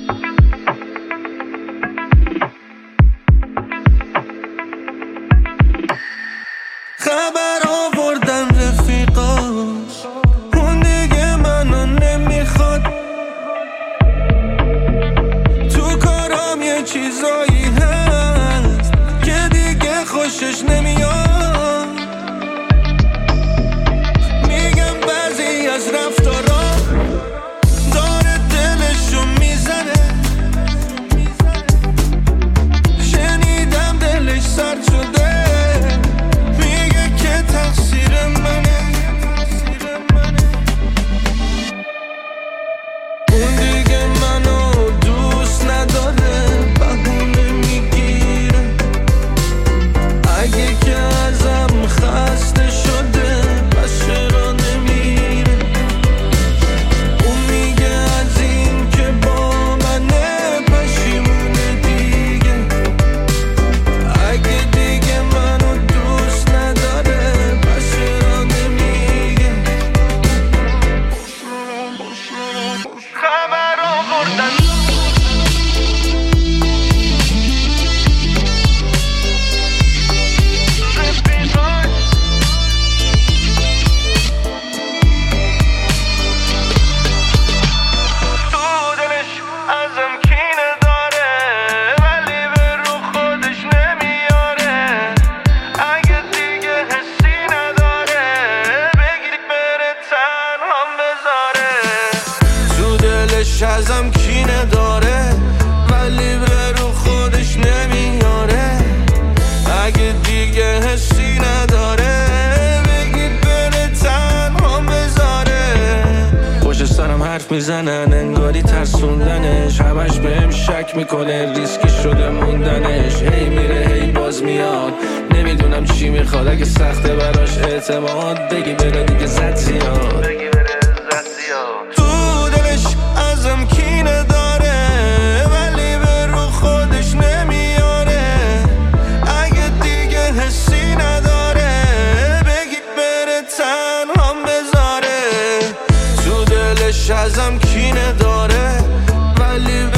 خبر آوردن رفیقاش اون دیگه منو نمیخواد، تو کارام یه چیزایی هست که دیگه خوشش نمیاد. میگم بعضی از رفتارا داره دلشو میزنه، شنیدم دلش سرد شده، تقصیر منه. اون دیگه منو دوست نداره، بهونه میگیره اگه که ازم خسته شده پس چرا نمیره. اون میگه از این که با منه پشیمونه دیگه، اگه دیگه منو دوست نداره خبر آوردن. تو دلش ازم کینه داره ولی به رو خودش نمیاره، اگه دیگه حسی نداره بگیر بره تنهام بذاره. تو دلش ازم کینه داره ولی به رو خودش نمیاره، اگه دیگه حسی نداره بگیر بره تنهام بذاره. پشت سرم حرف میزنن انگاری ترسوندنش، همش بهم شک میکنه ریسکی شده موندنش. هی میره هی باز میاد، نمیدونم چی میخواد، اگه سخته براش اعتماد بگی بره دیگه زد زیاد. تو دلش ازم کینه داره ولی به رو خودش نمیاره، اگه دیگه حسی نداره بگی بره تنهام بذاره. تو دلش ازم کینه داره ولی